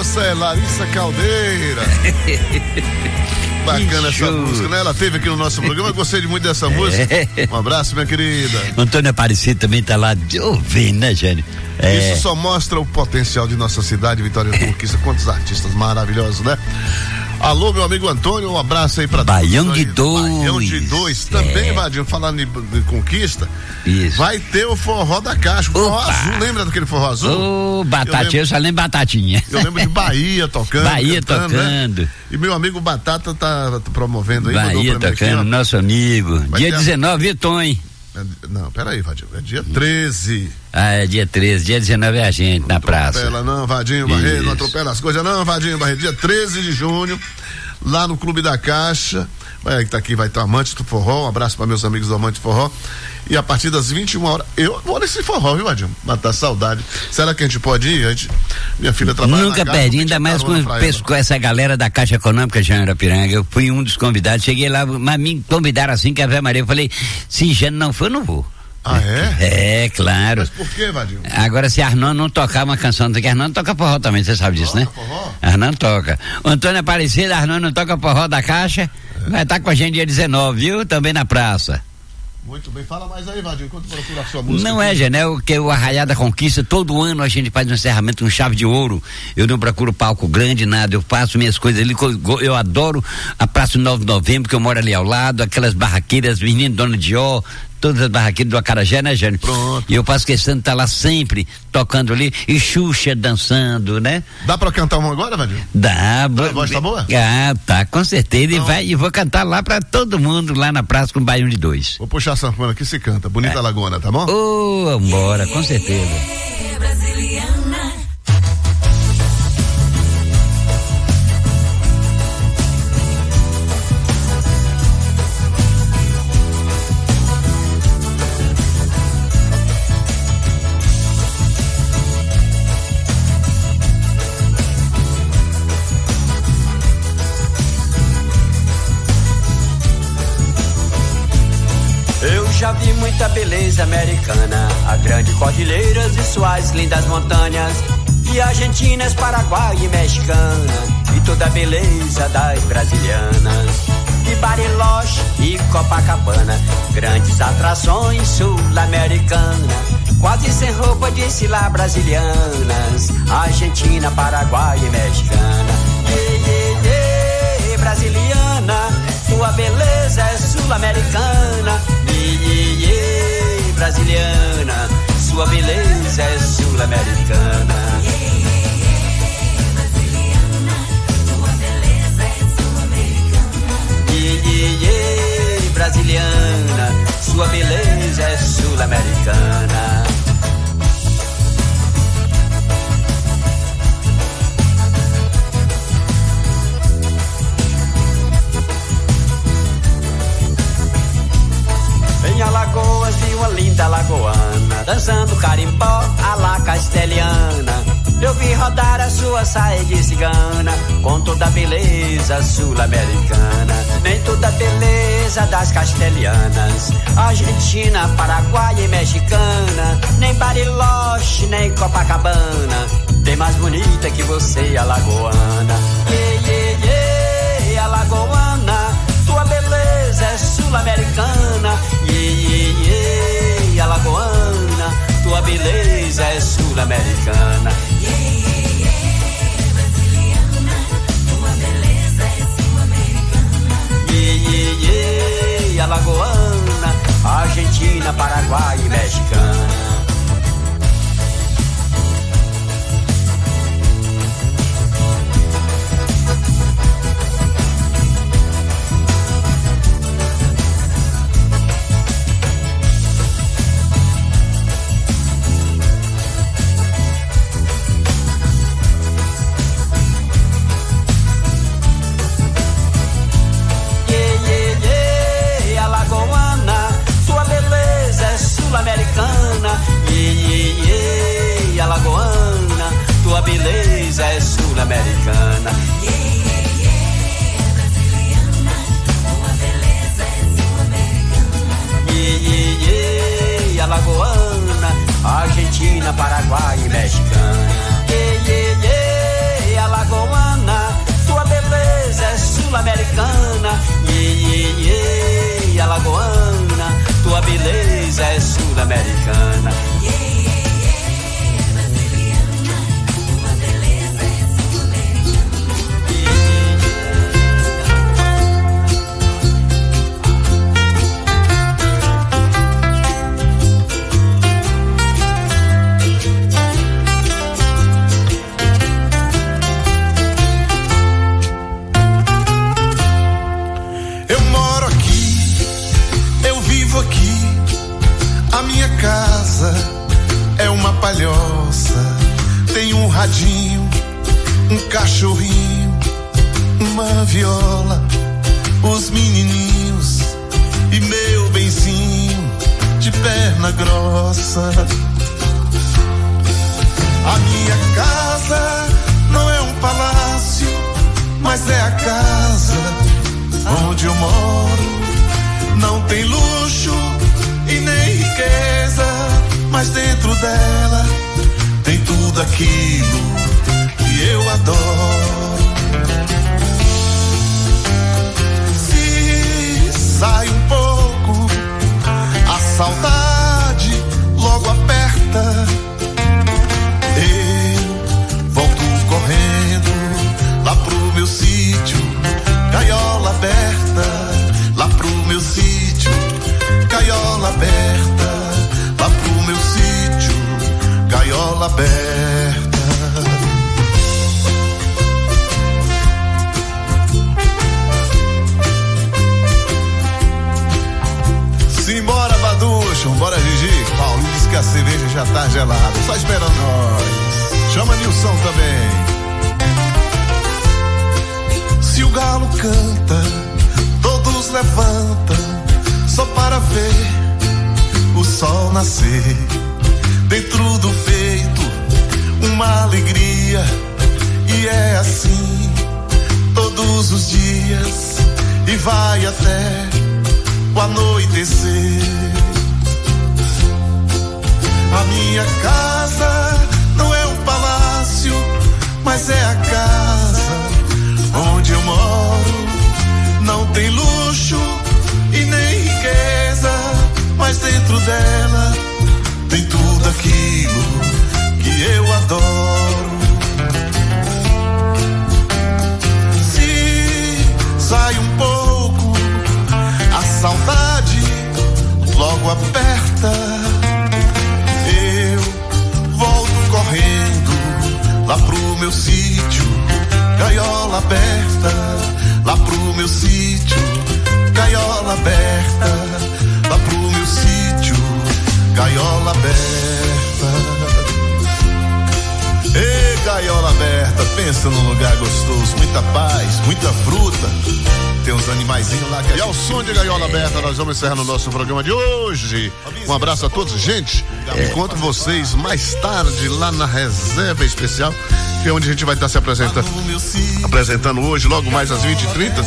moça é Larissa Caldeira. Bacana essa música, né? Ela teve aqui no nosso programa, eu gostei muito dessa música. Um abraço, minha querida. Antônio Aparecido também tá lá ouvindo, né, Jânio? Isso só mostra o potencial de nossa cidade, Vitória da Conquista. Quantos artistas maravilhosos, né? Alô, meu amigo Antônio, um abraço aí pra Baião de Dois. Baião de Dois. Também, Vadinho, falando de Conquista. Isso. Vai ter o forró da Caixa, o forró azul, lembra daquele forró azul? Batatinha, eu só lembro Batatinha. Eu lembro de Bahia tocando. Tocando. Né? E meu amigo Batata tá promovendo aí. Bahia tocando, aqui, nosso amigo. Dia 19, Vitor. Não, peraí, Vadinho, é dia 13. É dia 13, dia 19 é a gente na praça. Não atropela não, Vadinho Barreto, não atropela as coisas não, Vadinho Barreto, dia 13 de junho, lá no Clube da Caixa, tá aqui, vai ter o Amante do Forró, um abraço para meus amigos do Amante do Forró, e a partir das 21 horas, eu vou nesse forró, viu, Vadinho? Matar saudade. Será que a gente pode ir? Minha filha trabalha nunca perdi, ainda mais com essa galera da Caixa Econômica de Arapiranga. Eu fui um dos convidados, cheguei lá, mas me convidaram assim, que a Ave Maria, eu falei, se Jânio não for, eu não vou. Ah, é? É, claro. Mas por que, Vadinho? Agora, se Arnaldo não tocar uma canção, que Arnaldo toca forró também, você sabe disso, né? Forró? Arnaldo toca. O Antônio Aparecido, Arnaldo não toca forró da Caixa, vai estar com a gente dia 19, viu? Também na praça. Muito bem, fala mais aí, Vadinho, enquanto procura a sua música. Não é, Janel, que o Arraiá da Conquista, todo ano a gente faz um encerramento com chave de ouro. Eu não procuro palco grande, nada, eu faço minhas coisas ali, eu adoro a Praça 9 de Novembro, que eu moro ali ao lado, aquelas barraqueiras, menino Dona Dió, todas as barraqueiras do Acarajé, né, Jânio? Pronto. E eu faço questão de estar lá sempre, tocando ali, e Xuxa dançando, né? Dá pra cantar uma agora, Vadinho? Dá. A voz tá boa? Ah, tá, com certeza. Então, e vou cantar lá pra todo mundo, lá na praça com o Baião de Dois. Vou puxar a sanfona aqui, se canta. Bonita Lagona, tá bom? Vambora, com certeza. Brasiliana. Já vi muita beleza americana, a grandes cordilheiras e suas lindas montanhas, e argentinas, Paraguai e mexicana, e toda a beleza das brasilianas, e Bariloche e Copacabana, grandes atrações sul-americanas, quase sem roupa, disse lá, brasilianas, Argentina, Paraguai e mexicana. Brasiliana, tua beleza é sul-americana. Brasiliana, sua beleza é sul-americana. Brasiliana, tua beleza é sul-americana. Brasiliana, sua beleza é sul-americana. Em Alagoas vi uma linda lagoana, dançando carimbó à la castelhana. Eu vi rodar a sua saia de cigana, com toda a beleza sul-americana. Nem toda a beleza das castelhanas, Argentina, Paraguai e mexicana. Nem Bariloche, nem Copacabana, tem mais bonita que você, alagoana. Alagoana, tua beleza é sul-americana. Alagoana, tua beleza é sul-americana. Brasiliana, tua beleza é sul-americana. Alagoana, Argentina, Paraguai e mexicana. Sul-americana, Alagoana, tua beleza é sul-americana. Brasiliana, tua beleza é sul-americana. Alagoana, Argentina, Paraguai e mexicana. aqui, a minha casa é uma palhoça. Tem um radinho, um cachorrinho, uma viola, os menininhos e meu benzinho de perna grossa. A minha casa não é um palácio, mas é a casa onde eu moro. Não tem luxo e nem riqueza, mas dentro dela tem tudo aquilo que eu adoro. Se sai um pouco, a saudade logo aperta. Eu volto correndo lá pro meu sítio, gaiola aberta. Lá pro meu sítio, gaiola aberta. Lá pro meu sítio, gaiola aberta. Simbora, Baducho, bora, Gigi. Paulinho disse que a cerveja já tá gelada, só esperando nós. Chama Nilson também. Se o galo canta, todos levantam só para ver o sol nascer. Dentro do peito uma alegria, e é assim todos os dias, e vai até o anoitecer. A minha casa não é um palácio, mas é a casa onde eu moro. Não tem luxo e nem riqueza, mas dentro dela tem tudo aquilo que eu adoro. Se sai um pouco, a saudade logo aperta. Eu volto correndo lá pro meu sítio, gaiola aberta. Lá pro meu sítio, gaiola aberta. Lá pro meu sítio, gaiola aberta. Ei, gaiola aberta, pensa num lugar gostoso, muita paz, muita fruta. Tem uns animaizinhos lá que E ao som de gaiola aberta, nós vamos encerrar no nosso programa de hoje. Um abraço a todos, gente. Encontro vocês mais tarde lá na reserva especial, que é onde a gente vai estar se apresentando hoje, logo mais às 20h30.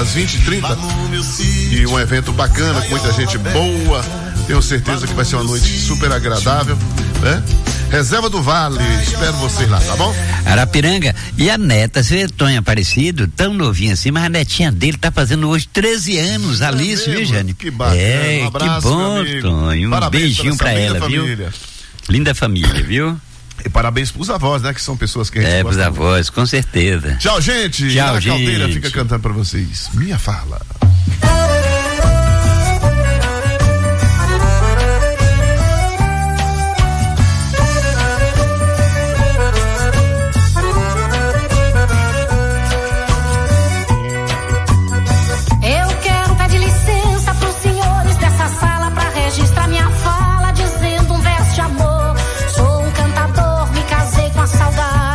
E um evento bacana, com muita gente boa. Tenho certeza que vai ser uma noite super agradável, né? Reserva do Vale, espero vocês lá, tá bom? Arapiranga, e a neta, você vê Tonho Aparecido, tão novinha assim, mas a netinha dele tá fazendo hoje 13 anos, Alice, viu, Jane? Que bacana, um abraço, que bom, Tonho, um beijinho pra ela, família. Viu? Linda família, viu? E parabéns pros avós, né? Que são pessoas que a gente gosta. Pros avós, com certeza. Tchau, gente. Tchau, a gente. Caldeira fica cantando pra vocês. Minha fala.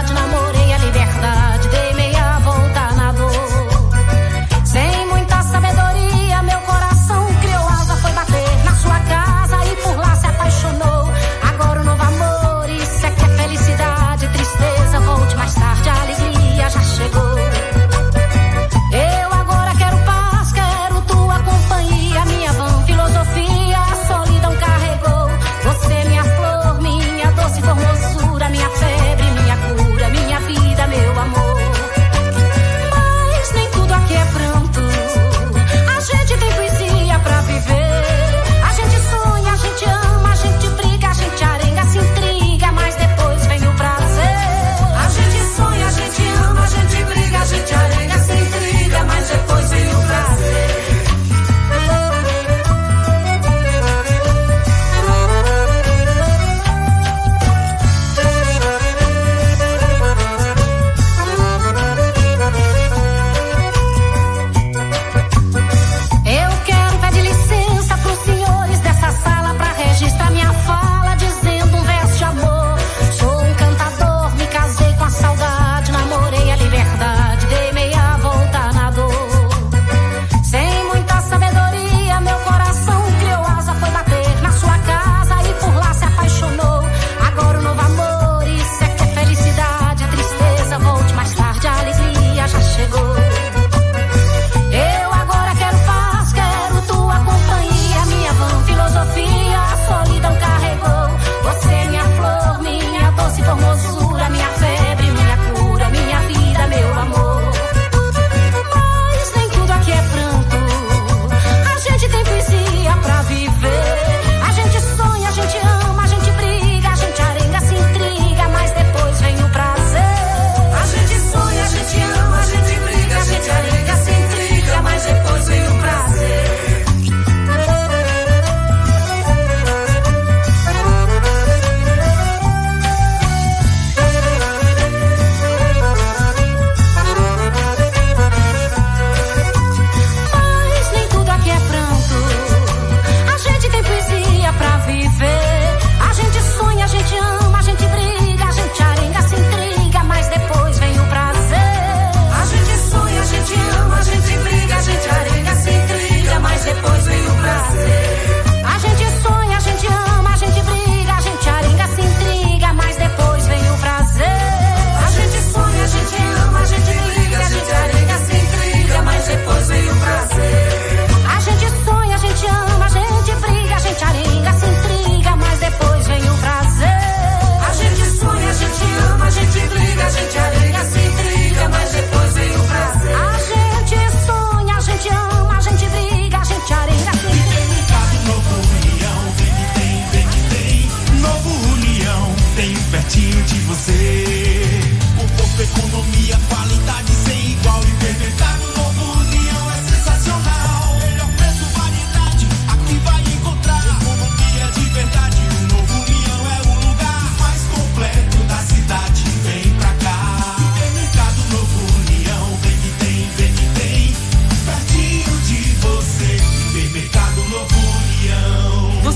Saber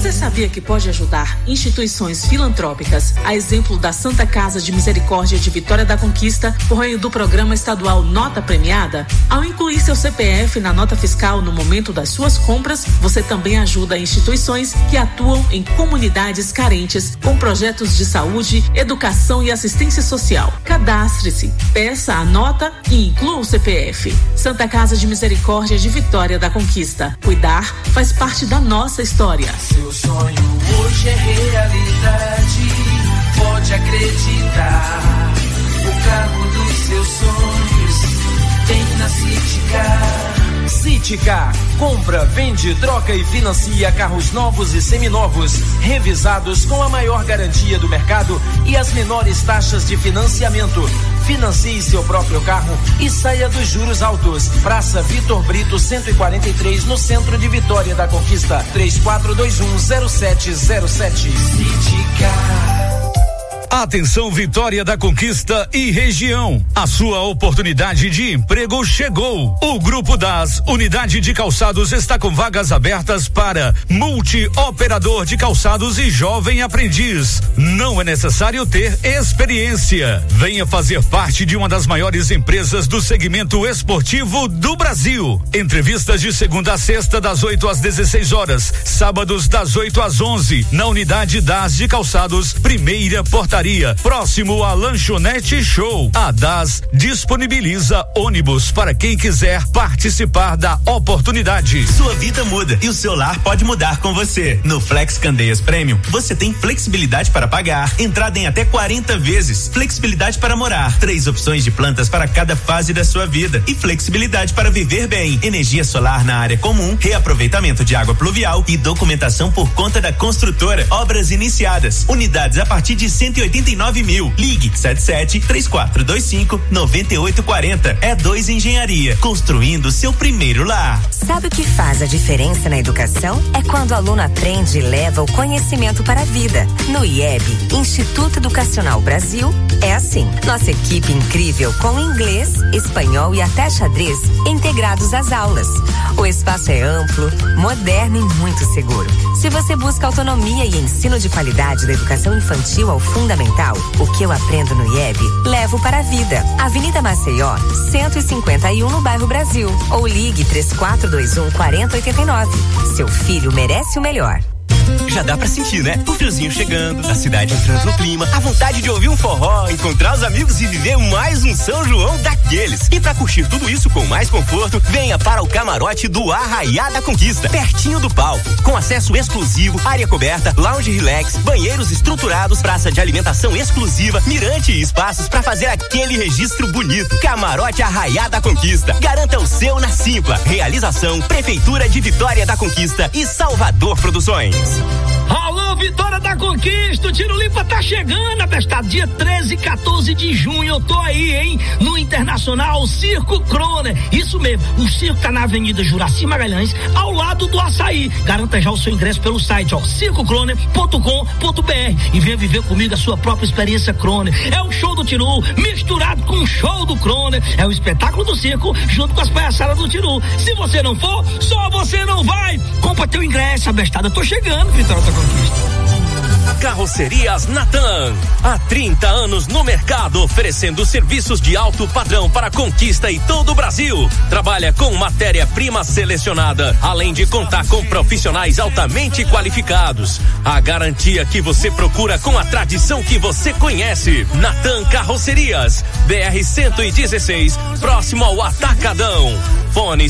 Você sabia que pode ajudar instituições filantrópicas, a exemplo da Santa Casa de Misericórdia de Vitória da Conquista, por meio do programa estadual Nota Premiada? Ao incluir seu CPF na nota fiscal no momento das suas compras, você também ajuda instituições que atuam em comunidades carentes com projetos de saúde, educação e assistência social. Cadastre-se, peça a nota e inclua o CPF. Santa Casa de Misericórdia de Vitória da Conquista. Cuidar faz parte da nossa história. Seu sonho hoje é realidade, pode acreditar. O carro dos seus sonhos tem na Citicar. Citicar, compra, vende, troca e financia carros novos e seminovos, revisados com a maior garantia do mercado e as menores taxas de financiamento. Financie seu próprio carro e saia dos juros altos. Praça Vitor Brito 143, no centro de Vitória da Conquista. 34210707. Citicar. Atenção, Vitória da Conquista e região. A sua oportunidade de emprego chegou. O Grupo das Unidade de Calçados está com vagas abertas para multi-operador de calçados e jovem aprendiz. Não é necessário ter experiência. Venha fazer parte de uma das maiores empresas do segmento esportivo do Brasil. Entrevistas de segunda a sexta, das 8 às 16 horas. Sábados, das 8 às 11. Na Unidade das de Calçados, primeira portaria, próximo à Lanchonete Show. A DAS disponibiliza ônibus para quem quiser participar da oportunidade. Sua vida muda e o seu lar pode mudar com você. No Flex Candeias Premium, você tem flexibilidade para pagar, entrada em até 40 vezes, flexibilidade para morar, 3 opções de plantas para cada fase da sua vida e flexibilidade para viver bem. Energia solar na área comum, reaproveitamento de água pluvial e documentação por conta da construtora. Obras iniciadas, unidades a partir de 189 mil. Ligue 77-3425-9840. E2 Engenharia, construindo seu primeiro lar. Sabe o que faz a diferença na educação? É quando o aluno aprende e leva o conhecimento para a vida. No IEB, Instituto Educacional Brasil, é assim. Nossa equipe incrível com inglês, espanhol e até xadrez integrados às aulas. O espaço é amplo, moderno e muito seguro. Se você busca autonomia e ensino de qualidade da educação infantil ao fundamental, o que eu aprendo no IEB, levo para a vida. Avenida Maceió, 151 no bairro Brasil. Ou ligue 3421-4089. Seu filho merece o melhor. Já dá pra sentir, né? O friozinho chegando, a cidade entrando no clima, a vontade de ouvir um forró, encontrar os amigos e viver mais um São João daqueles. E pra curtir tudo isso com mais conforto, venha para o camarote do Arraiá da Conquista, pertinho do palco, com acesso exclusivo, área coberta, lounge relax, banheiros estruturados, praça de alimentação exclusiva, mirante e espaços pra fazer aquele registro bonito. Camarote Arraiá da Conquista. Garanta o seu na Simpla. Realização Prefeitura de Vitória da Conquista e Salvador Produções. Alô, Vitória da Conquista, o Tiro Limpa tá chegando, abestado, dia 13 e 14 de junho, eu tô aí, hein, no Internacional Circo Croner, isso mesmo, o circo tá na Avenida Juraci Magalhães, ao lado do Açaí. Garanta já o seu ingresso pelo site, circocroner.com.br e venha viver comigo a sua própria experiência Croner. É o show do Tiru misturado com o show do Croner, é o espetáculo do circo junto com as palhaçadas do Tiru. Se você não for, só você não vai. Compra teu ingresso, abestado, eu tô chegando, Vitória da Conquista. Carrocerias Natan, há 30 anos no mercado, oferecendo serviços de alto padrão para Conquista e todo o Brasil. Trabalha com matéria-prima selecionada, além de contar com profissionais altamente qualificados. A garantia que você procura com a tradição que você conhece. Natan Carrocerias, BR-116, próximo ao Atacadão. Fone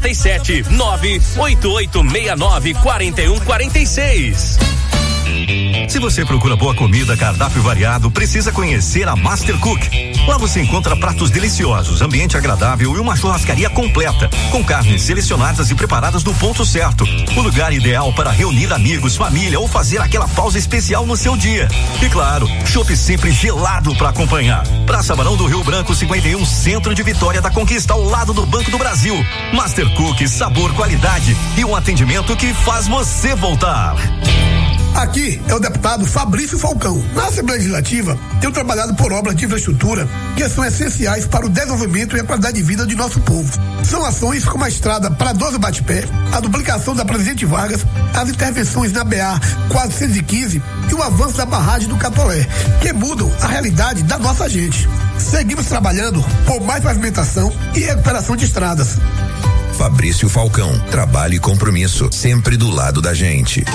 77-98869-4146. Se você procura boa comida, cardápio variado, precisa conhecer a Master Cook. Lá você encontra pratos deliciosos, ambiente agradável e uma churrascaria completa, com carnes selecionadas e preparadas no ponto certo. O lugar ideal para reunir amigos, família ou fazer aquela pausa especial no seu dia. E claro, chopp sempre gelado para acompanhar. Praça Barão do Rio Branco 51, centro de Vitória da Conquista, ao lado do Banco do Brasil. Master Cook, sabor, qualidade e um atendimento que faz você voltar. Aqui é o deputado Fabrício Falcão. Na Assembleia Legislativa, tenho trabalhado por obras de infraestrutura que são essenciais para o desenvolvimento e a qualidade de vida de nosso povo. São ações como a estrada Pradoso Bate-Pé, a duplicação da Presidente Vargas, as intervenções na BA 415 e o avanço da barragem do Catolé, que mudam a realidade da nossa gente. Seguimos trabalhando por mais pavimentação e recuperação de estradas. Fabrício Falcão, trabalho e compromisso, sempre do lado da gente.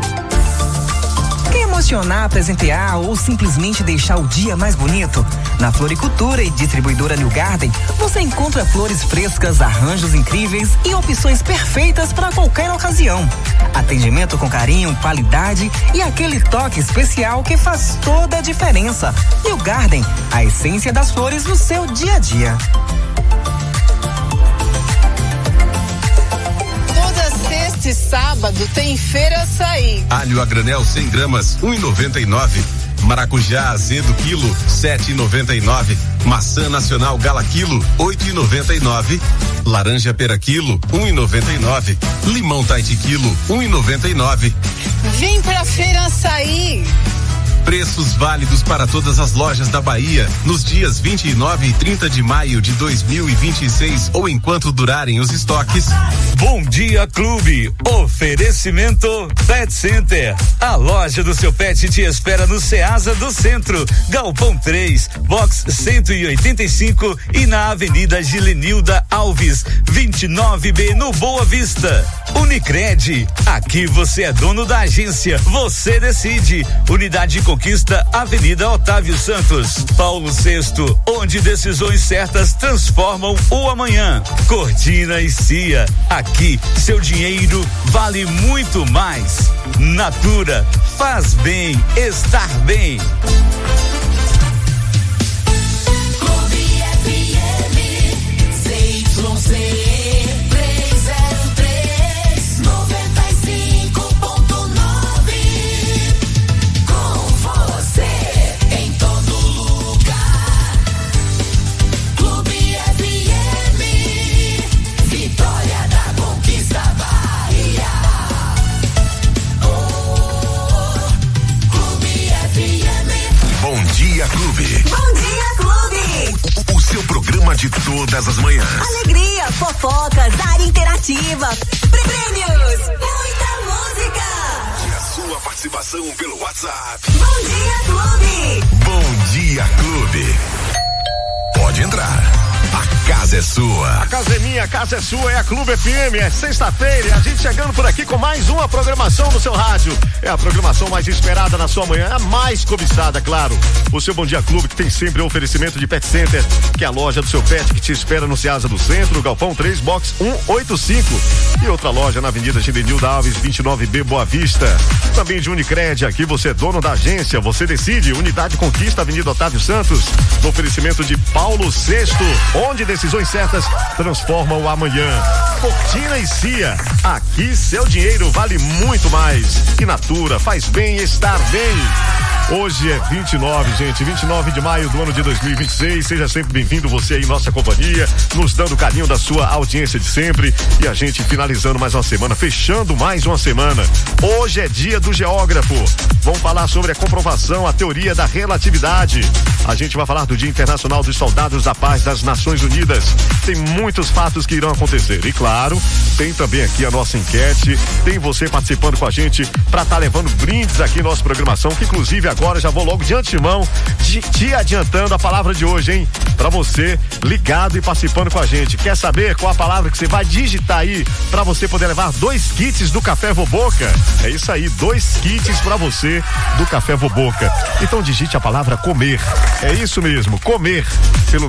Quer emocionar, presentear ou simplesmente deixar o dia mais bonito? Na Floricultura e Distribuidora New Garden, você encontra flores frescas, arranjos incríveis e opções perfeitas para qualquer ocasião. Atendimento com carinho, qualidade e aquele toque especial que faz toda a diferença. New Garden, a essência das flores no seu dia a dia. Sexta e sábado tem Feira Açaí. Alho a granel 100 gramas, 1,99. Maracujá azedo quilo, 7,99. Maçã nacional Gala quilo, 8,99. Laranja pera quilo, 1,99. Limão Tahiti quilo, 1,99. Vem pra Feira Açaí. Preços válidos para todas as lojas da Bahia nos dias 29 e 30 de maio de 2026 ou enquanto durarem os estoques. Bom Dia Clube, oferecimento Pet Center. A loja do seu pet te espera no Ceasa do Centro, Galpão 3, box 185 e na Avenida Gilenilda Alves, 29B no Boa Vista. Unicred, aqui você é dono da agência, você decide. Unidade Conquista, Avenida Otávio Santos. Paulo VI, onde decisões certas transformam o amanhã. Cortina e Cia, aqui seu dinheiro vale muito mais. Natura, faz bem estar bem. De todas as manhãs. Alegria, fofocas, área interativa, prêmios, muita música. E a sua participação pelo WhatsApp. Bom Dia Clube. Bom Dia Clube. Pode entrar. A casa é sua. A casa é minha, a casa é sua, é a Clube FM. É sexta-feira e a gente chegando por aqui com mais uma programação no seu rádio. É a programação mais esperada na sua manhã, a mais cobiçada, claro. O seu Bom Dia Clube, que tem sempre o oferecimento de Pet Center, que é a loja do seu pet que te espera no Ceasa do Centro, Galpão 3, box 185. E outra loja na Avenida Gilenilda Alves, 29B, Boa Vista. Também de Unicred, aqui você é dono da agência, você decide. Unidade Conquista, Avenida Otávio Santos. No oferecimento de Paulo VI, onde decisões certas transformam o amanhã. Cortina e Cia, aqui seu dinheiro vale muito mais. E Natura, faz bem estar bem. Hoje é 29, gente, 29 de maio do ano de 2026. Seja sempre bem-vindo, você aí, nossa companhia, nos dando carinho da sua audiência de sempre. E a gente finalizando mais uma semana, fechando mais uma semana. Hoje é dia do geógrafo. Vamos falar sobre a comprovação, a teoria da relatividade. A gente vai falar do Dia Internacional dos Soldados da Paz das Nações Unidas. Tem muitos fatos que irão acontecer. E claro, tem também aqui a nossa enquete. Tem você participando com a gente para estar levando brindes aqui em nossa programação, que inclusive agora já vou logo de antemão te adiantando a palavra de hoje, hein? Para você ligado e participando com a gente. Quer saber qual a palavra que você vai digitar aí para você poder levar 2 kits do Café Voboca? É isso aí, 2 kits para você do Café Voboca. Então digite a palavra comer. É isso mesmo, comer, pelo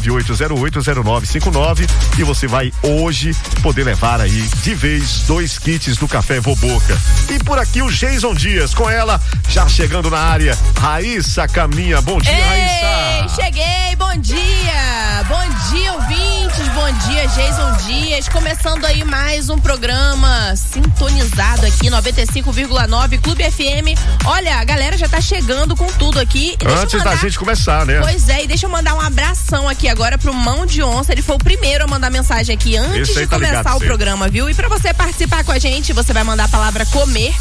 998080959 e você vai hoje poder levar aí de vez 2 kits do Café Voboca. E por aqui o Jason Dias, com ela já chegando na área, Raíssa Caminha. Bom dia, Raíssa. Cheguei, bom dia. Bom dia, ouvintes. Bom dia, Jason Dias. Começando aí mais um programa sintonizado aqui aqui, 95,9 Clube FM. Olha, a galera já tá chegando com tudo aqui. Antes da gente começar, né? Pois é, e deixa eu mandar um abração aqui agora pro Mão de Onça. Ele foi o primeiro a mandar mensagem aqui antes de começar o programa, viu? E pra você participar com a gente, você vai mandar a palavra comer,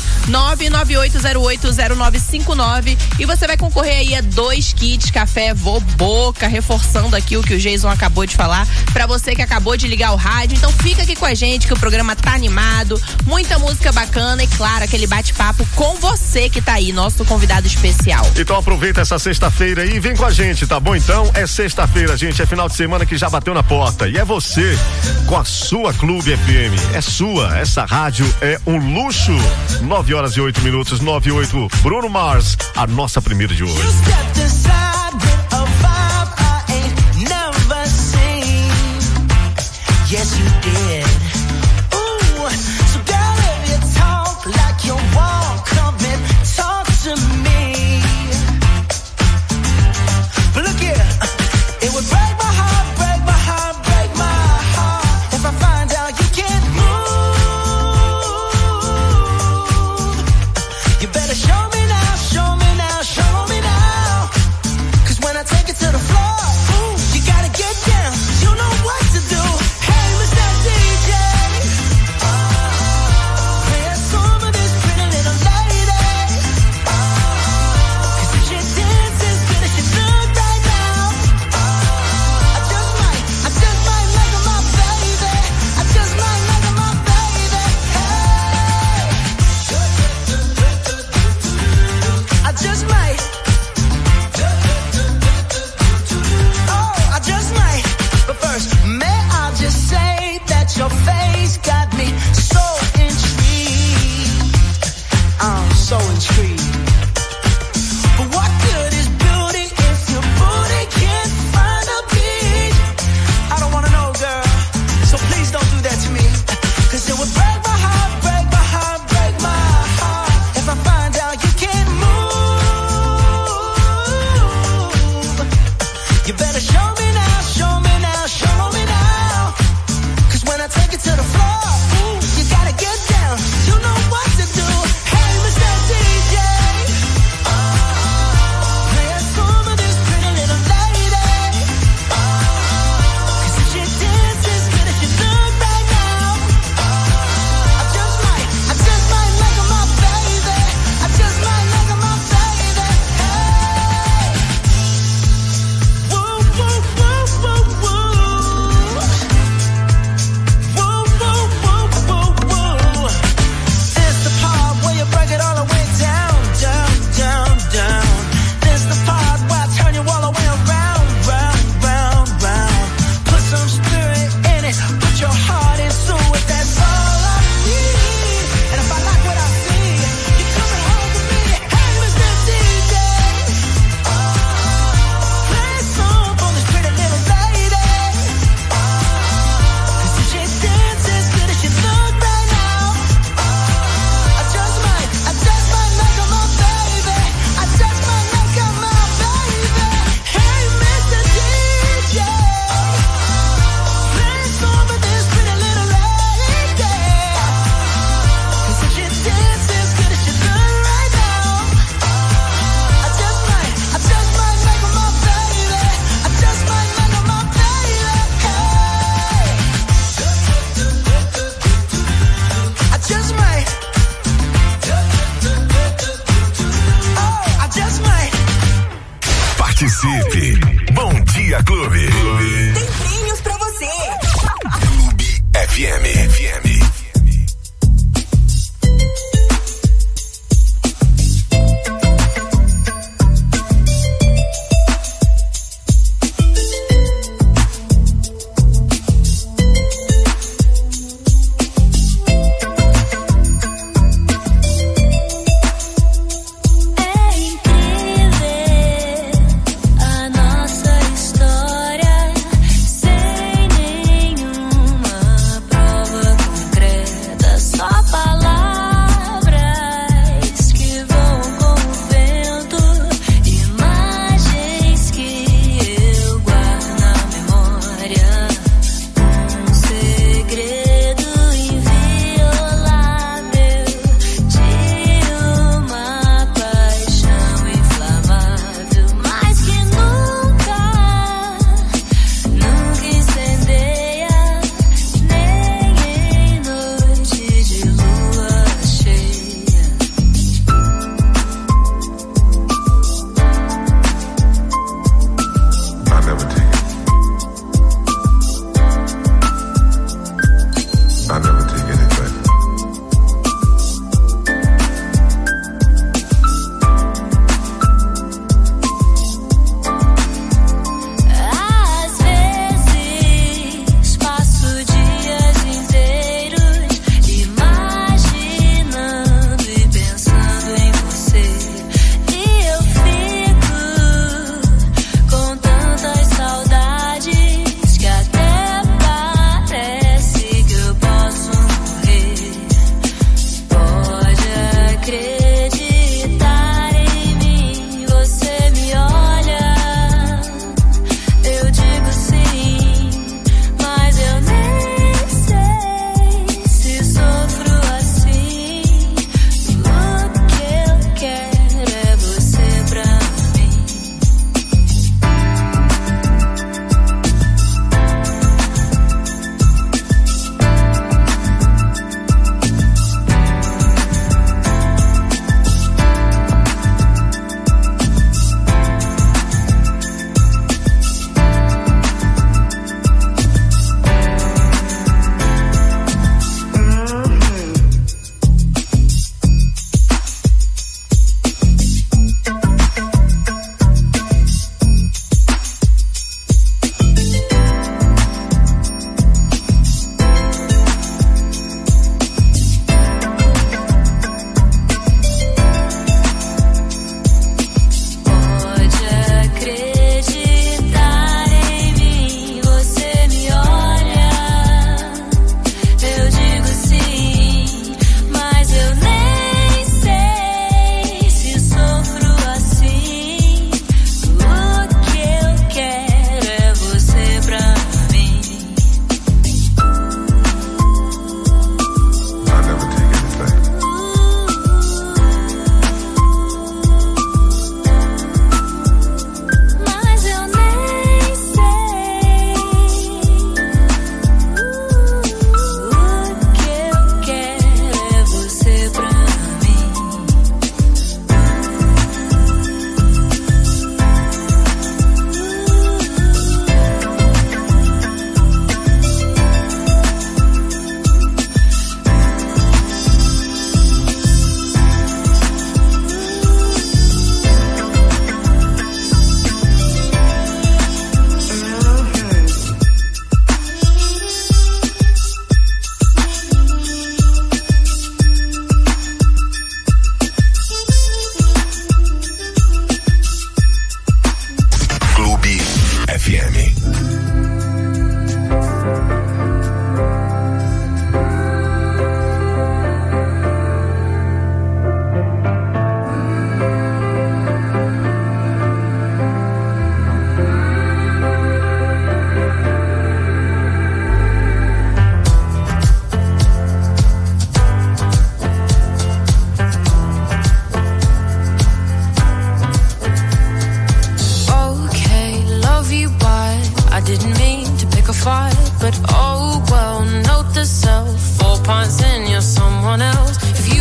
998080959, e você vai concorrer aí a 2 kits café Voboca, reforçando aqui o que o Jason acabou de falar, pra você que acabou de ligar o rádio. Então fica aqui com a gente que o programa tá animado, muita música bacana e claro, aquele bate-papo com você que tá aí, nosso convidado especial. Então aproveita essa sexta-feira aí e vem com a gente, tá bom? Então é sexta-feira, gente, é final de semana que já bateu na porta e é você com a sua Clube FM, é sua, essa rádio é um luxo. 9h08, 9:08, Bruno Mars, a nossa primeira de hoje. Yes, you did. Ooh, so girl, if you talk like you walk, come and talk to me. But look here, it would break my heart, break my heart, break my heart if I find out you can't move. You better show me now, show me now, show me now. 'Cause when I take it to the floor, ooh, you gotta get down. You know what to do. DJ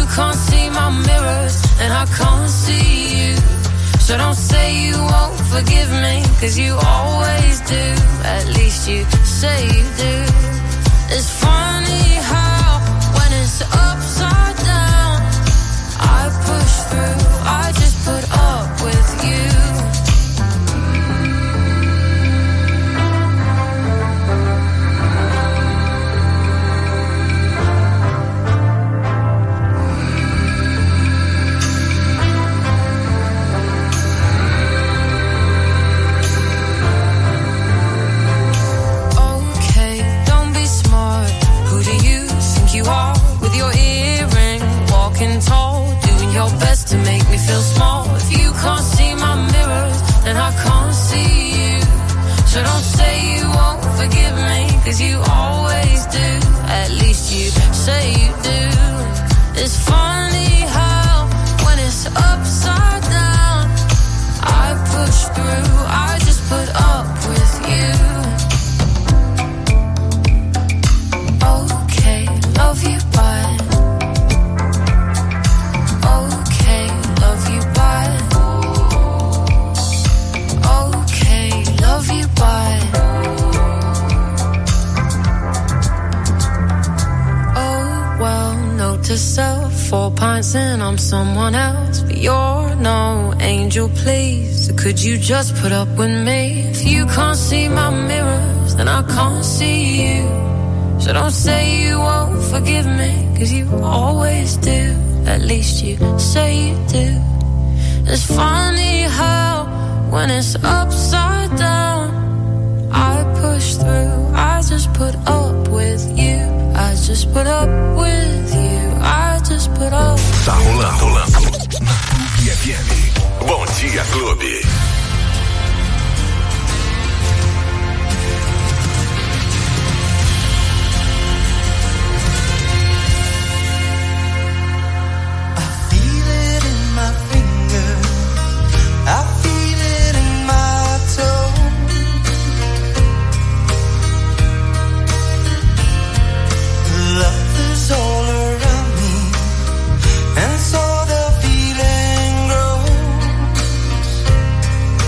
can't see my mirrors and I can't see you. So don't say you won't forgive me, 'cause you always do. At least you say you do. It's funny how when it's upside down, I push through, I just put up with you. With your earring, walking tall, doing your best to make me feel small. If you can't see my mirrors, then I can't see you. So don't say you won't forgive me, 'cause you always do. At least you say you do. It's funny how when it's upside down, I push through, I just put up with you. Okay, love you, but okay, love you, but okay, love you, but oh well, note to self, 4 pints and I'm someone else, but you're no angel, please. So could you just put up with me? If you can't see my mirrors, then I can't see you. So don't say you won't forgive me, 'cause you always do. At least you say you do. It's funny how when it's upside down, I push through, I just put up with you. I just put up with you. I just put up. Tá rolando na Clube FM. Bom dia, Clube. I feel it in my toe. Love is all around me, and so the feeling grows.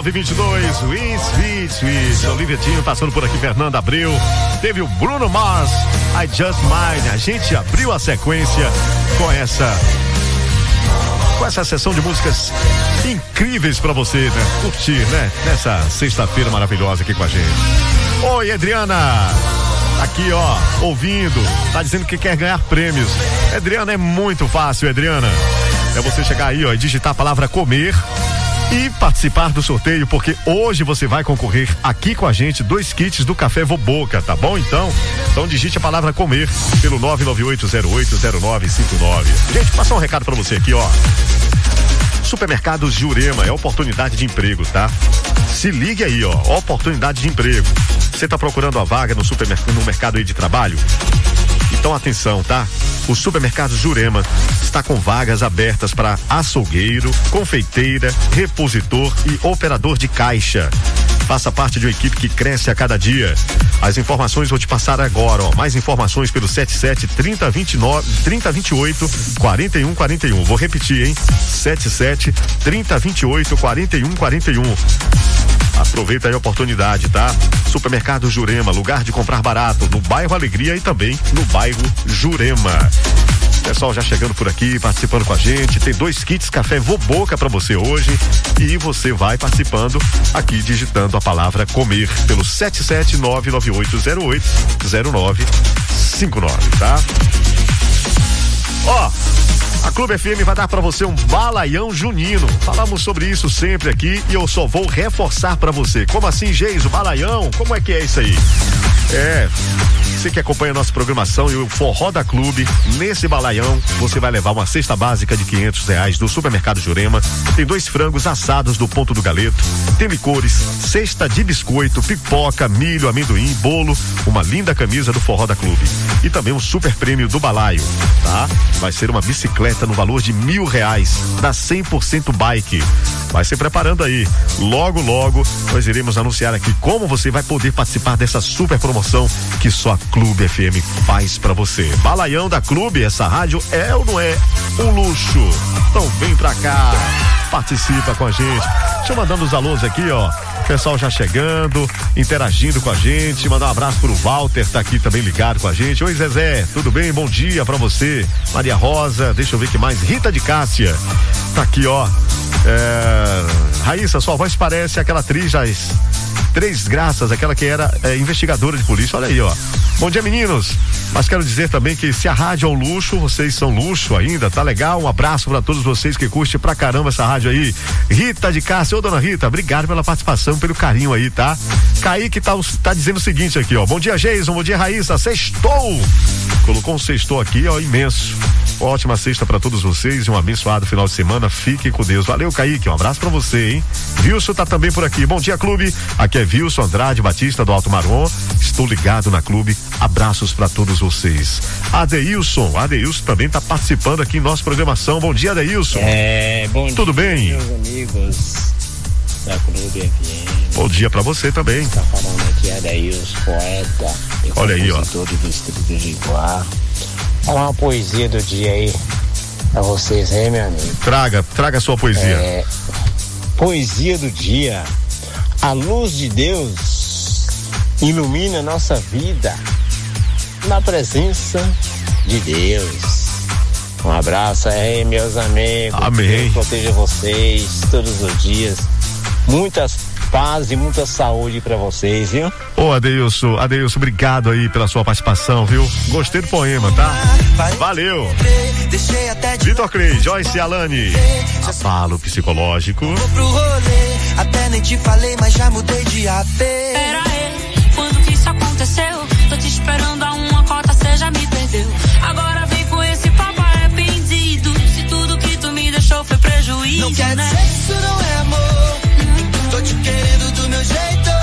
922, Sweet. Olivia Tinho passando por aqui, Fernanda Abreu. Teve o Bruno Mars, I Just Mine. A gente abriu a sequência com essa sessão de músicas incríveis pra você, né? Curtir, né? Nessa sexta-feira maravilhosa aqui com a gente. Oi, Adriana. Aqui, ó, ouvindo. Tá dizendo que quer ganhar prêmios. Adriana, é muito fácil, Adriana. É você chegar aí, ó, e digitar a palavra comer e participar do sorteio, porque hoje você vai concorrer aqui com a gente 2 kits do Café Voboca, tá bom? Então digite a palavra comer pelo 998080959. Gente, passar um recado pra você aqui, ó. Supermercados Jurema é oportunidade de emprego, tá? Se ligue aí, ó, oportunidade de emprego. Você tá procurando a vaga no mercado aí de trabalho? Então atenção, tá? O Supermercado Jurema está com vagas abertas para açougueiro, confeiteira, repositor e operador de caixa. Faça parte de uma equipe que cresce a cada dia. As informações vou te passar agora, ó. Mais informações pelo 77 3028 4141. Vou repetir, hein? 77 3028 4141. Aproveita aí a oportunidade, tá? Supermercado Jurema, lugar de comprar barato, no bairro Alegria e também no bairro Jurema. Pessoal já chegando por aqui, participando com a gente. Tem 2 kits Café Voboca pra você hoje. E você vai participando aqui, digitando a palavra comer pelo 77998080959, tá? Ó, a Clube FM vai dar pra você um balaião junino. Falamos sobre isso sempre aqui e eu só vou reforçar pra você. Como assim, Geis, o balaião? Como é que é isso aí? Você que acompanha a nossa programação e o Forró da Clube, nesse balaião, você vai levar uma cesta básica de R$500 do Supermercado Jurema. Tem 2 frangos assados do Ponto do Galeto. Tem licores, cesta de biscoito, pipoca, milho, amendoim, bolo, uma linda camisa do Forró da Clube. E também um super prêmio do balaio, tá? Vai ser uma bicicleta no valor de R$1.000, da 100% Bike. Vai se preparando aí. Logo, logo, nós iremos anunciar aqui como você vai poder participar dessa super promoção que só a Clube FM faz pra você. Balaião da Clube, essa rádio é ou não é um luxo? Então vem pra cá, participa com a gente. Deixa eu mandando os alôs aqui, ó. Pessoal já chegando, interagindo com a gente. Mandar um abraço pro Walter, tá aqui também ligado com a gente. Oi, Zezé, tudo bem? Bom dia pra você. Maria Rosa, deixa eu ver que mais. Rita de Cássia, tá aqui, ó. Raíssa, sua voz parece aquela atriz das 3 Graças, aquela que era investigadora de polícia. Olha aí, ó. Bom dia, meninos. Mas quero dizer também que se a rádio é um luxo, vocês são luxo ainda, tá legal? Um abraço pra todos vocês que curtem pra caramba essa rádio aí. Rita de Cássia, ô dona Rita, obrigado pela participação, pelo carinho aí, tá? Kaique tá dizendo o seguinte aqui, ó. Bom dia, Geison, bom dia, Raíssa, sextou! Colocou um sextou aqui, ó, imenso. Ótima sexta pra todos vocês e um abençoado final de semana. Fiquem com Deus. Valeu, Kaique, um abraço pra você, hein? Wilson tá também por aqui. Bom dia, Clube. Aqui é Wilson Andrade Batista do Alto Marom. Estou ligado na Clube. Abraços pra todos vocês. Adeilson também tá participando aqui em nossa programação. Bom dia, Adeilson. Bom dia. Tudo bem? Meus amigos da Clube FM. Bom dia pra você também. Tá falando aqui Adeilson, poeta. Olha aí, ó. Do distrito de Iguá. Falar uma poesia do dia aí pra vocês, hein, meu amigo? Traga a sua poesia. Poesia do dia. A luz de Deus ilumina nossa vida na presença de Deus. Um abraço aí, meus amigos. Amém. Deus proteja vocês todos os dias. Muitas paz e muita saúde pra vocês, viu? Ô, Adeilson, obrigado aí pela sua participação, viu? Gostei do poema, tá? Valeu! Vitor Clay, Joyce Alane, abalo psicológico. Vou pro rolê, até nem te falei, mas já mudei de AP. Pera aí, quando que isso aconteceu? Tô te esperando a uma cota, cê já me perdeu. Agora vem com esse papo arrependido. Se tudo que tu me deixou foi prejuízo, não quer né? dizer que isso não é amor. Tô te querendo do meu jeito.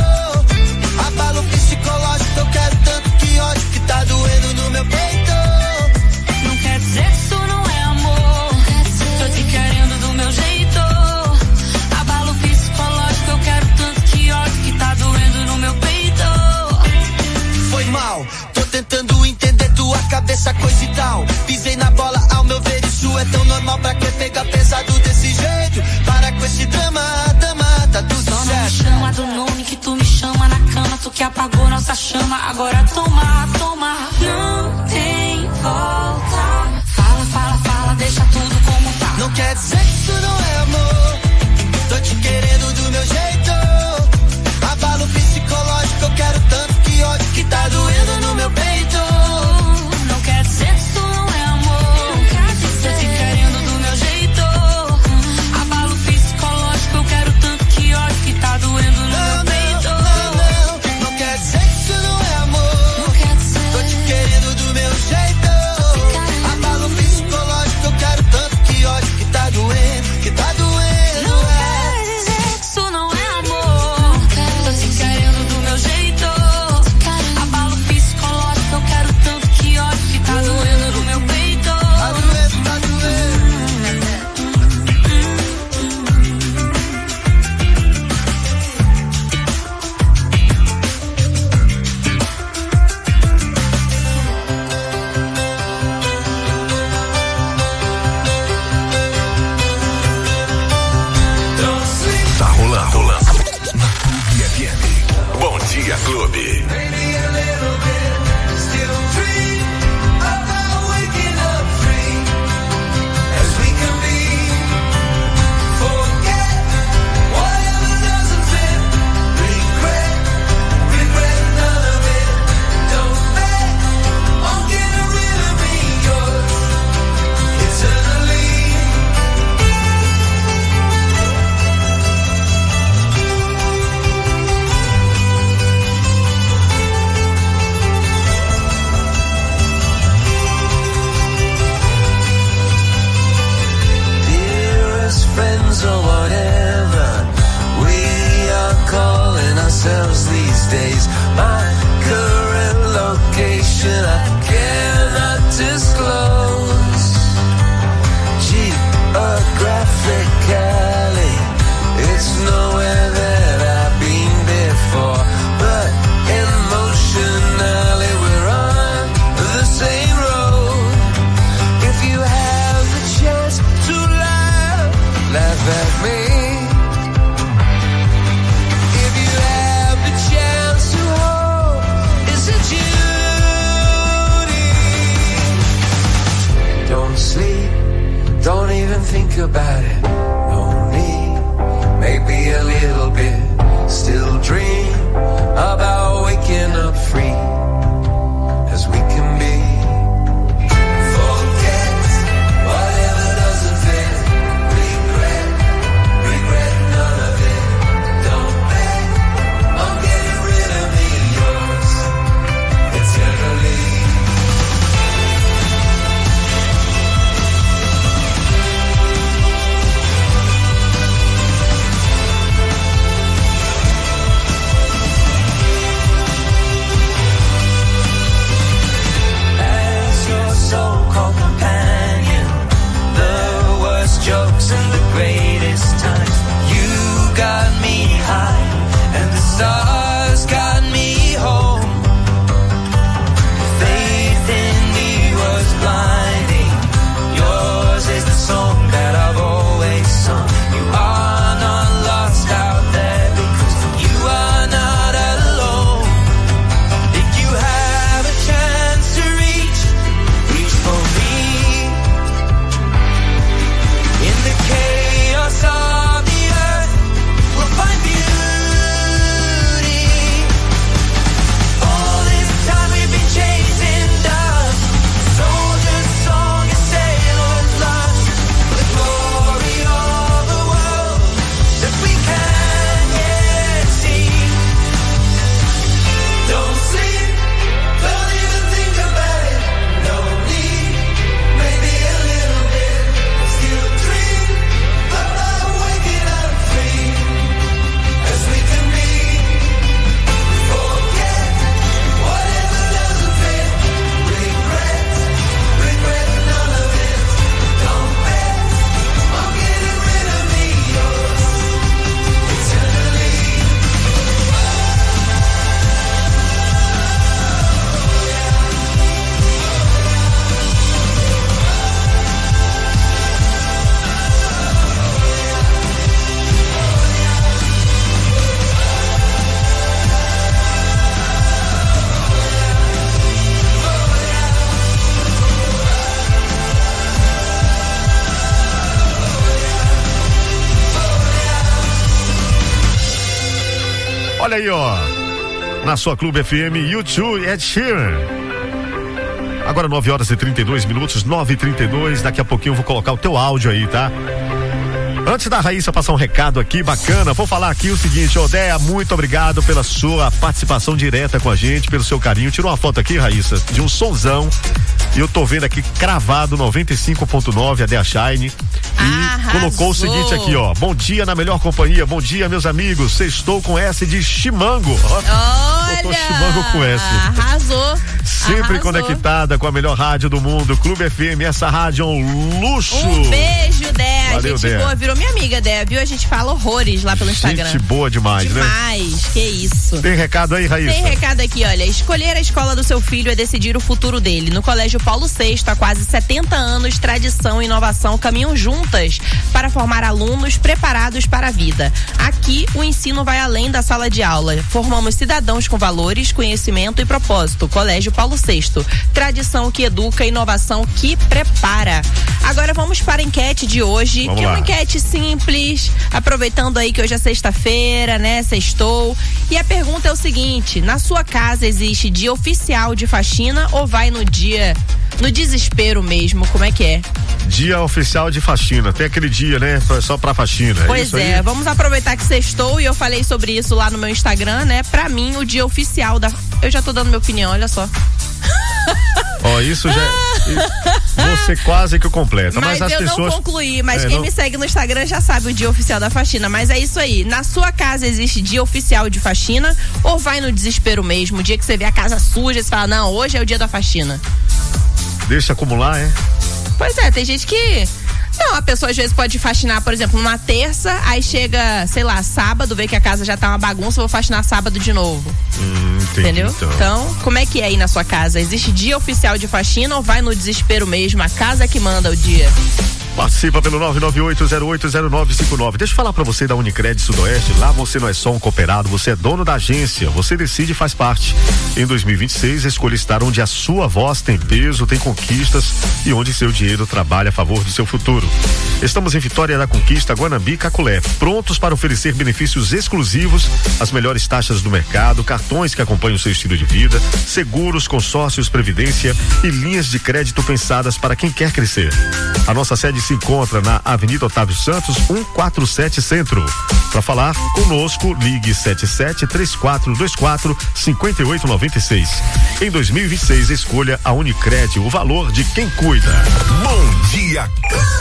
Abalo psicológico, eu quero tanto que ódio que tá doendo no meu peito. Não quer dizer que isso não é amor. Tô te querendo do meu jeito. Abalo psicológico, eu quero tanto que ódio que tá doendo no meu peito. Foi mal, tô tentando entender tua cabeça, coisa e tal. Pisei na bola, ao meu ver isso é tão normal. Pra que pegar pesado desse jeito? Para com esse drama, tá tudo certo. do nome que tu me chama na cama, tu que apagou nossa chama, agora toma, toma. Não tem volta. Fala, fala, fala, deixa tudo como tá. Não quer dizer que isso não é amor. Tô te querendo do meu jeito. Abalo psicológico, eu quero tanto que ódio que tá doendo no meu peito. Não quer dizer que isso não é amor. Tô te querendo do meu jeito. Abalo psicológico, eu quero tanto que ódio que tá doendo no meu peito. Não quer dizer que isso não é amor. Tô te querendo do meu jeito. Abalo psicológico, eu quero tanto que ódio que tá doendo, que tá doendo. Não quer dizer que isso não é amor. Tô te querendo do meu jeito. Abalo psicológico, eu quero tanto que ódio que tá doendo no meu peito. Tá doendo, tá doendo. Tá rolando. Na Clube FM. Bom dia, Clube. Or whatever we are calling ourselves these days. My current location I cannot disclose. Geographically, it's nowhere that I've been before, but emotionally we're on the same road. If you have the chance to laugh at me. If you have the chance to hold Olha aí, ó. Na sua Clube FM, YouTube, Ed Sheeran. Agora 9h32, 9h32. Daqui a pouquinho eu vou colocar o teu áudio aí, tá? Antes da Raíssa passar um recado aqui bacana, vou falar aqui o seguinte, Odéia, muito obrigado pela sua participação direta com a gente, pelo seu carinho. Tirou uma foto aqui, Raíssa, de um sonzão. E eu tô vendo aqui cravado 95.9 a Dea Shine. E colocou o seguinte aqui, ó. Bom dia na melhor companhia. Bom dia, meus amigos. Sextou com S de chimango. Botou chimango com S. Arrasou. Sempre conectada com a melhor rádio do mundo, Clube FM. Essa rádio é um luxo. Um beijo, Dea. Valeu, gente Dea. boa, virou minha amiga, Dea, viu? A gente fala horrores lá pelo Instagram. Gente boa demais, né? Demais, que isso. Tem recado aí, Raíssa? Tem recado aqui, olha. Escolher a escola do seu filho é decidir o futuro dele. No Colégio Paulo VI, há quase 70 anos, tradição e inovação caminham juntas para formar alunos preparados para a vida. Aqui, o ensino vai além da sala de aula. Formamos cidadãos com valores, conhecimento e propósito. Colégio Paulo VI. Tradição que educa, inovação que prepara. Agora vamos para a enquete de hoje, Vamos que é uma lá. enquete simples, aproveitando aí que hoje é sexta-feira, né? Sextou. E a pergunta é o seguinte: na sua casa existe dia oficial de faxina ou vai no desespero mesmo? Como é que é? Dia oficial de faxina. Tem aquele dia, né? Só pra faxina. Pois é, vamos aproveitar que sextou e eu falei sobre isso lá no meu Instagram, né? Pra mim, o dia oficial da... Eu já tô dando minha opinião, olha só. Ó, isso já. Você quase que completa. Mas as eu pessoas. não concluí, mas quem me segue no Instagram já sabe o dia oficial da faxina. Mas é isso aí. Na sua casa existe dia oficial de faxina ou vai no desespero mesmo? O dia que você vê a casa suja, você fala, não, hoje é o dia da faxina. Deixa acumular, é? Pois é, tem gente que... Não, a pessoa às vezes pode faxinar, por exemplo, numa terça, aí chega, sei lá, sábado, vê que a casa já tá uma bagunça, vou faxinar sábado de novo. Entendi, entendeu? Então, como é que é aí na sua casa? Existe dia oficial de faxina ou vai no desespero mesmo? A casa que manda o dia? Participa pelo 998080959. Deixa eu falar pra você da Unicred Sudoeste. Lá você não é só um cooperado, você é dono da agência. Você decide e faz parte. Em 2026, escolha estar onde a sua voz tem peso, tem conquistas e onde seu dinheiro trabalha a favor do seu futuro. Estamos em Vitória da Conquista, Guanambi e Caculé, prontos para oferecer benefícios exclusivos, as melhores taxas do mercado, cartões que acompanham o seu estilo de vida, seguros, consórcios, previdência e linhas de crédito pensadas para quem quer crescer. A nossa sede se encontra na Avenida Otávio Santos, 147 Centro. Para falar conosco, ligue 77-3424-5896. Em 2026, escolha a Unicred, o valor de quem cuida. Bom dia,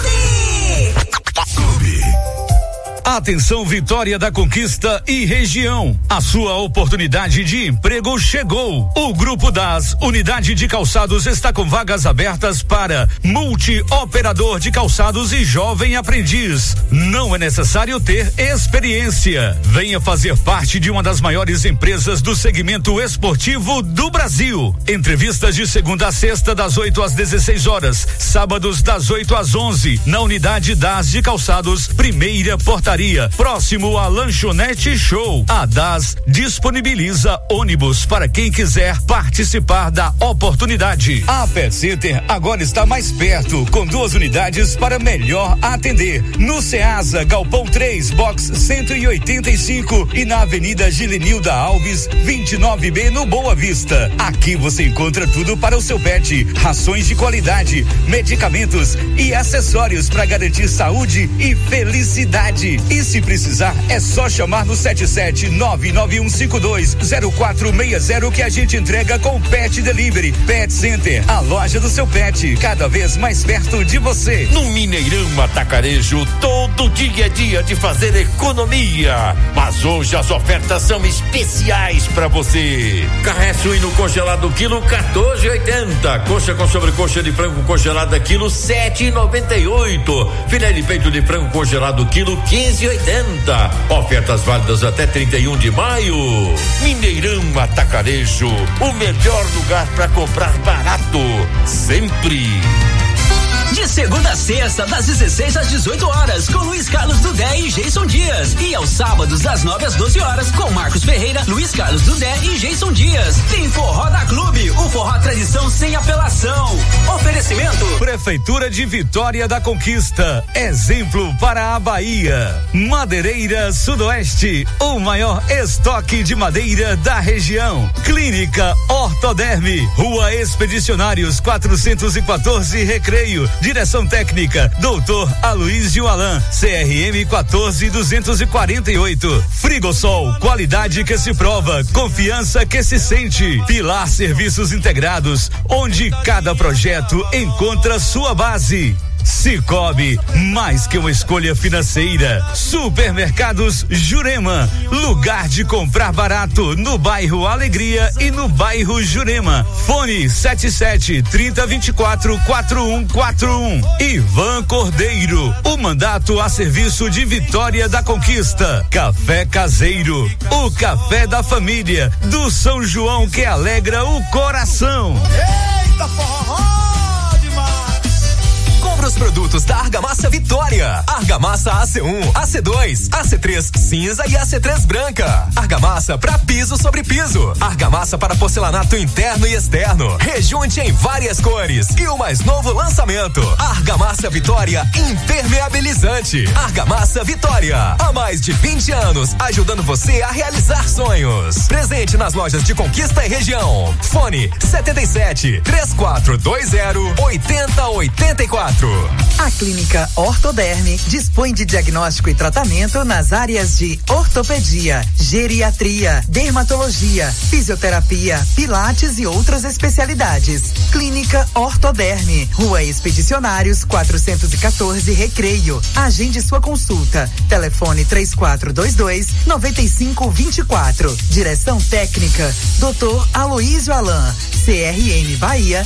Clube. Atenção, Vitória da Conquista e região. A sua oportunidade de emprego chegou. O Grupo das Unidade de Calçados está com vagas abertas para multi-operador de calçados e jovem aprendiz. Não é necessário ter experiência. Venha fazer parte de uma das maiores empresas do segmento esportivo do Brasil. Entrevistas de segunda a sexta, das 8 às 16 horas. Sábados, das 8 às 11. Na Unidade das de Calçados, primeira portaria. Próximo à Lanchonete Show. A DAS disponibiliza ônibus para quem quiser participar da oportunidade. A Pet Center agora está mais perto, com 2 unidades para melhor atender. No Ceasa, Galpão 3, Box 185 e na Avenida Gilenilda Alves, 29B, no Boa Vista. Aqui você encontra tudo para o seu pet: rações de qualidade, medicamentos e acessórios para garantir saúde e felicidade. E se precisar, é só chamar no 77991520460 que a gente entrega com Pet Delivery. Pet Center, a loja do seu pet, cada vez mais perto de você. No Mineirão Atacarejo, todo dia é dia de fazer economia. Mas hoje as ofertas são especiais pra você. Carré suíno congelado quilo 14,80. Coxa com sobrecoxa de frango congelada quilo 7,98. Filé de peito de frango congelado quilo 15,80. Ofertas válidas até 31 de maio. Mineirão Atacarejo, o melhor lugar para comprar barato, sempre. De segunda a sexta, das 16 às 18 horas, com Luiz Carlos Dudé e Jason Dias. E aos sábados, das 9 às 12 horas, com Marcos Ferreira, Luiz Carlos Dudé e Jason Dias. Tem Forró da Clube, o forró tradição sem apelação. Oferecimento. Prefeitura de Vitória da Conquista, exemplo para a Bahia. Madeireira Sudoeste, o maior estoque de madeira da região. Clínica Ortoderme, Rua Expedicionários 414 Recreio. Direção técnica, Dr. Aloísio Alan, CRM 14248. Frigosol, qualidade que se prova, confiança que se sente. Pilar Serviços Integrados, onde cada projeto encontra sua base. Cicobi, mais que uma escolha financeira. Supermercados Jurema, lugar de comprar barato no bairro Alegria e no bairro Jurema. Fone 77-3024-4141. Ivan Cordeiro, o mandato a serviço de Vitória da Conquista. Café Caseiro, o café da família, do São João que alegra o coração. Eita, forró! Os produtos da Argamassa Vitória. Argamassa AC1, AC2, AC3 cinza e AC3 branca. Argamassa para piso sobre piso. Argamassa para porcelanato interno e externo. Rejunte em várias cores. E o mais novo lançamento, Argamassa Vitória impermeabilizante. Argamassa Vitória, há mais de 20 anos, ajudando você a realizar sonhos. Presente nas lojas de Conquista e região. Fone 77-3420-8084. A Clínica Ortoderme dispõe de diagnóstico e tratamento nas áreas de ortopedia, geriatria, dermatologia, fisioterapia, pilates e outras especialidades. Clínica Ortoderme, Rua Expedicionários 414 Recreio. Agende sua consulta. Telefone 3422-9524. Direção técnica, Dr. Aloísio Alan, CRM Bahia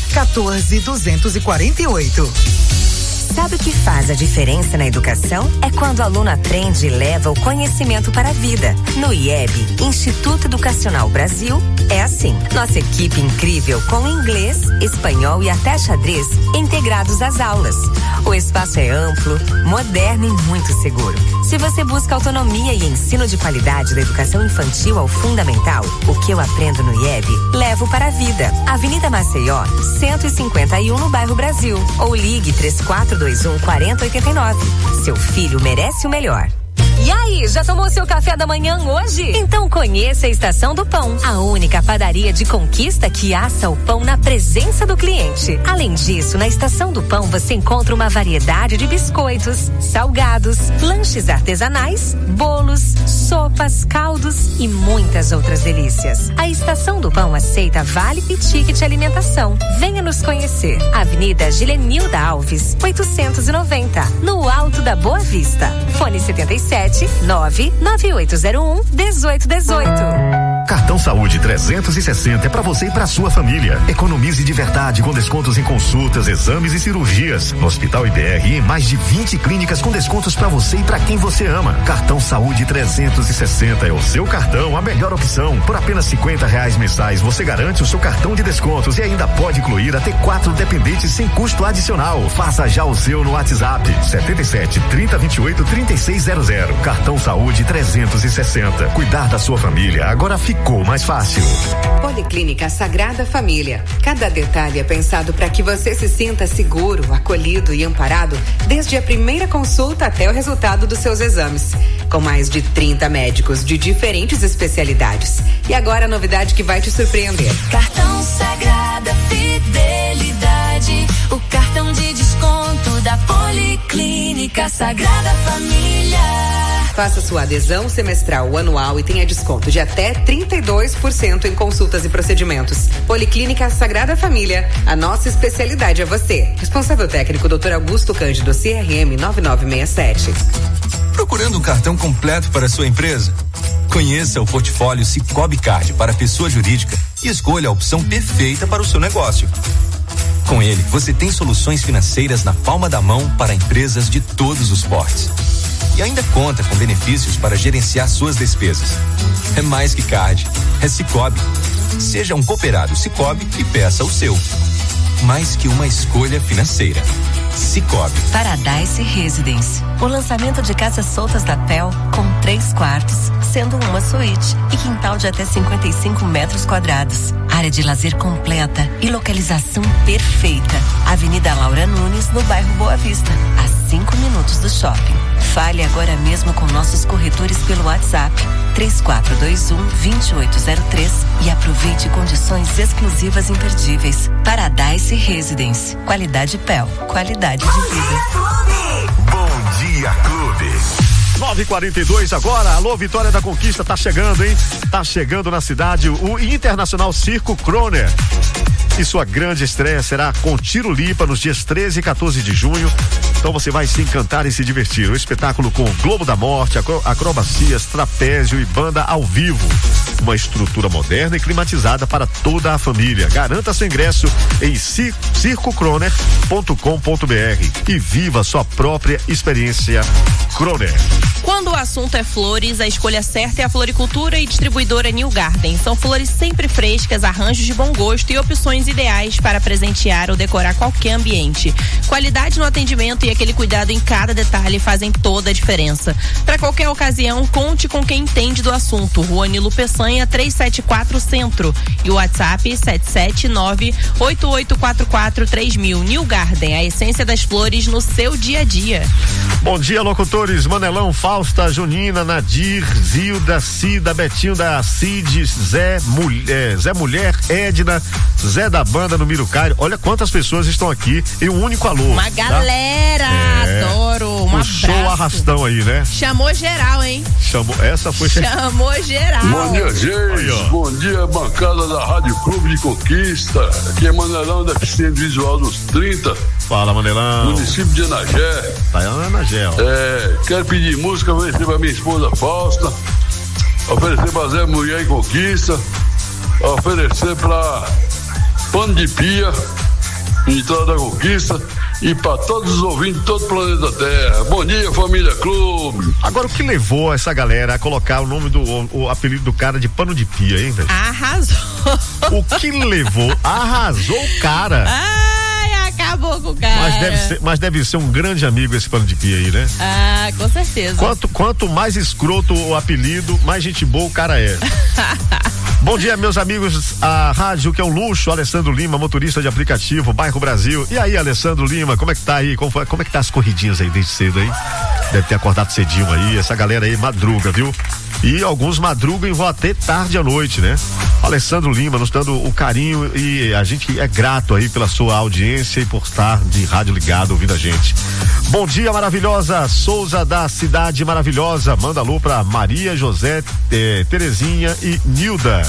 14248. Sabe o que faz a diferença na educação? É quando o aluno aprende e leva o conhecimento para a vida. No IEB, Instituto Educacional Brasil, é assim. Nossa equipe incrível com inglês, espanhol e até xadrez integrados às aulas. O espaço é amplo, moderno e muito seguro. Se você busca autonomia e ensino de qualidade da educação infantil ao fundamental, o que eu aprendo no IEB, levo para a vida. Avenida Maceió, 151 no bairro Brasil. Ou ligue 3421-4089. Seu filho merece o melhor. E aí, já tomou seu café da manhã hoje? Então conheça a Estação do Pão, a única padaria de Conquista que assa o pão na presença do cliente. Além disso, na Estação do Pão você encontra uma variedade de biscoitos, salgados, lanches artesanais, bolos, sopas, caldos e muitas outras delícias. A Estação do Pão aceita vale e ticket alimentação. Venha nos conhecer. Avenida Gilenilda Alves, 890, no Alto da Boa Vista. Fone 77-99801-1818. Cartão Saúde 360 é para você e para sua família. Economize de verdade com descontos em consultas, exames e cirurgias. No Hospital IBR e em mais de 20 clínicas com descontos para você e para quem você ama. Cartão Saúde 360 é o seu cartão, a melhor opção. Por apenas R$50 mensais você garante o seu cartão de descontos e ainda pode incluir até 4 dependentes sem custo adicional. Faça já o seu no WhatsApp 77-3028-3600. Cartão Saúde 360. Cuidar da sua família agora ficou mais fácil. Policlínica Sagrada Família. Cada detalhe é pensado para que você se sinta seguro, acolhido e amparado desde a primeira consulta até o resultado dos seus exames. Com mais de 30 médicos de diferentes especialidades. E agora a novidade que vai te surpreender. Cartão Sagrada Fidelidade, o cartão de desconto da Policlínica Sagrada Família. Faça sua adesão semestral ou anual e tenha desconto de até 32% em consultas e procedimentos. Policlínica Sagrada Família, a nossa especialidade é você. Responsável técnico Dr. Augusto Cândido, CRM 9967. Procurando um cartão completo para sua empresa? Conheça o portfólio Cicobi Card para pessoa jurídica e escolha a opção perfeita para o seu negócio. Com ele, você tem soluções financeiras na palma da mão para empresas de todos os portes. E ainda conta com benefícios para gerenciar suas despesas. É mais que card, é Cicobi. Seja um cooperado Cicobi e peça o seu. Mais que uma escolha financeira. Cicobi. Paradise Residence. O lançamento de casas soltas da PEL com 3 quartos, sendo uma suíte e quintal de até 55 metros quadrados. Área de lazer completa e localização perfeita. Avenida Laura Nunes, no bairro Boa Vista, a 5 minutos do shopping. Fale agora mesmo com nossos corretores pelo WhatsApp 3421-2803 e aproveite condições exclusivas imperdíveis. Paradise Residence. Qualidade PEL. Qualidade de vida. Bom Dia Clube. 9h42 agora. Alô, Vitória da Conquista, tá chegando, hein? Tá chegando na cidade o Internacional Circo Kroner. E sua grande estreia será com Tiro Lipa nos dias 13 e 14 de junho. Então você vai se encantar e se divertir. O espetáculo com Globo da Morte, acrobacias, trapézio e banda ao vivo. Uma estrutura moderna e climatizada para toda a família. Garanta seu ingresso em circocroner.com.br e viva sua própria experiência Kroner. Quando o assunto é flores, a escolha certa é a Floricultura e Distribuidora New Garden. São flores sempre frescas, arranjos de bom gosto e opções ideais para presentear ou decorar qualquer ambiente. Qualidade no atendimento e aquele cuidado em cada detalhe fazem toda a diferença. Para qualquer ocasião, conte com quem entende do assunto. Rua Nilo Peçanha, 374 Centro. E o WhatsApp 779-8844-3000. New Garden, a essência das flores no seu dia a dia. Bom dia, locutores. Manelão, Fausta, Junina, Nadir, Zilda, Cida, Betinho da Cid, Zé Mulher, Edna, Zé da Banda no Mirucário. Olha quantas pessoas estão aqui em um único alô. Uma galera, adoro. Um show arrastão aí, né? Chamou geral, hein? Essa foi. Chamou geral. Bom dia, gente. Bom dia, bancada da Rádio Clube de Conquista. Aqui é Manelão, deficiente visual dos 30. Fala, Manelão. Município de Anagé. Tá em Anagé, ó. Quero pedir música, oferecer pra minha esposa Fausta, oferecer pra Zé Mulher em Conquista, oferecer pra Pano de Pia, Vitória da Conquista, e para todos os ouvintes de todo o planeta Terra. Bom dia, família Clube. Agora, o que levou essa galera a colocar o nome o apelido do cara de Pano de Pia, hein, velho? Arrasou. O que levou? Arrasou o cara. Acabou com o cara. Mas deve ser um grande amigo esse Pano de Pia aí, né? Ah, com certeza. Quanto mais escroto o apelido, mais gente boa o cara é. Bom dia, meus amigos. A rádio que é um luxo, Alessandro Lima, motorista de aplicativo, bairro Brasil. E aí, Alessandro Lima, como é que tá aí? Como é que tá as corridinhas aí desde cedo aí? Deve ter acordado cedinho aí, essa galera aí madruga, viu? E alguns madrugam e vão até tarde à noite, né? Alessandro Lima nos dando o carinho e a gente é grato aí pela sua audiência e por estar de rádio ligado ouvindo a gente. Bom dia, maravilhosa Souza da Cidade Maravilhosa. Manda alô pra Maria José, Terezinha e Nilda.